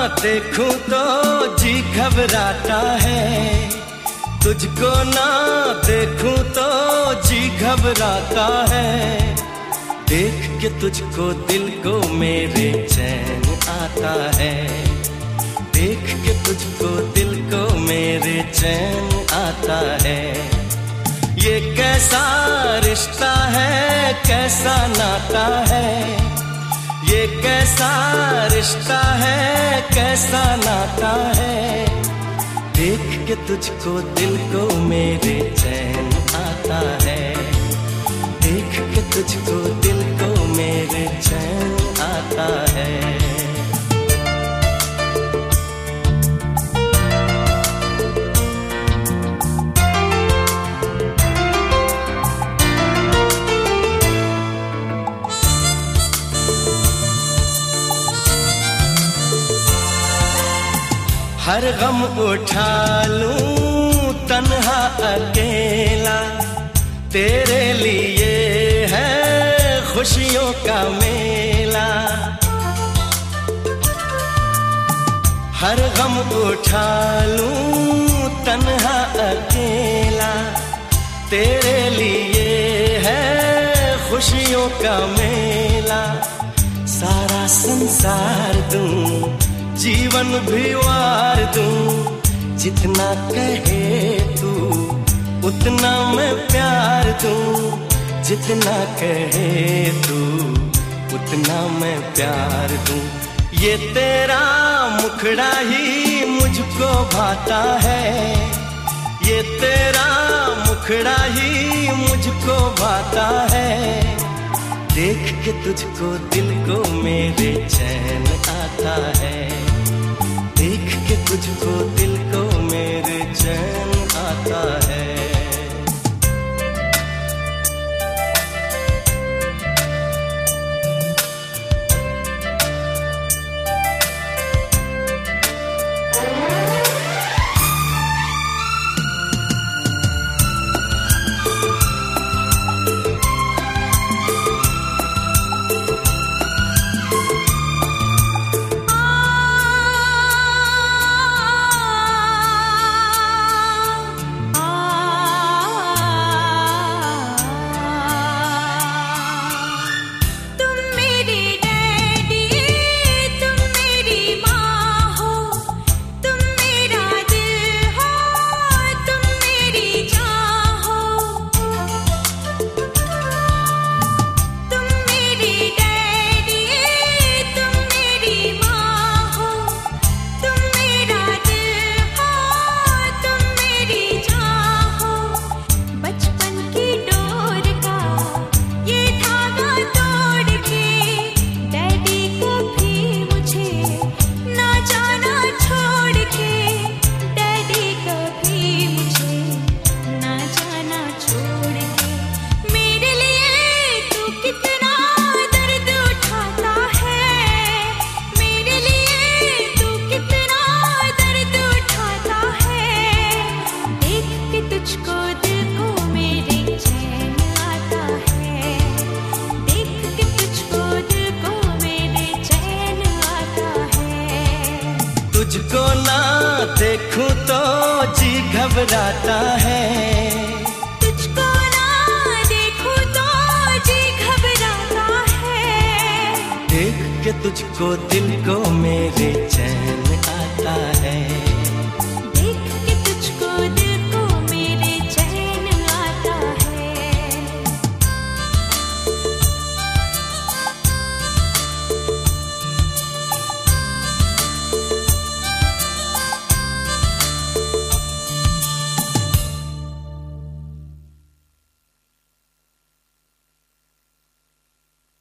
देखूं तो जी घबराता है, तुझको ना देखूं तो जी घबराता है। देख के तुझको दिल को मेरे चैन आता है, देख के तुझको दिल को मेरे चैन आता है। ये कैसा रिश्ता है, कैसा नाता है, ये कैसा रिश्ता है, कैसा नाता है। देख के तुझको दिल को मेरे चैन आता है, देख के तुझको दिल को मेरे चैन आता है। हर गम उठा लूं तन्हा अकेला, तेरे लिए है खुशियों का मेला। हर गम उठा लूं तन्हा अकेला, तेरे लिए है खुशियों का मेला। सारा संसार दूं, जीवन भी वार दूं, जितना कहे तू उतना मैं प्यार दूं, जितना कहे तू उतना मैं प्यार दूं। ये तेरा मुखड़ा ही मुझको भाता है, ये तेरा मुखड़ा ही मुझको भाता है। देख के तुझको दिल को मेरे चैन आता है, देख के तुझको दिल को मेरे चैन आता है। तुझको ना देखूं तो जी घबराता है, तुझको ना देखूं तो जी घबराता है। देख के तुझको दिल को मेरे चैन आता है।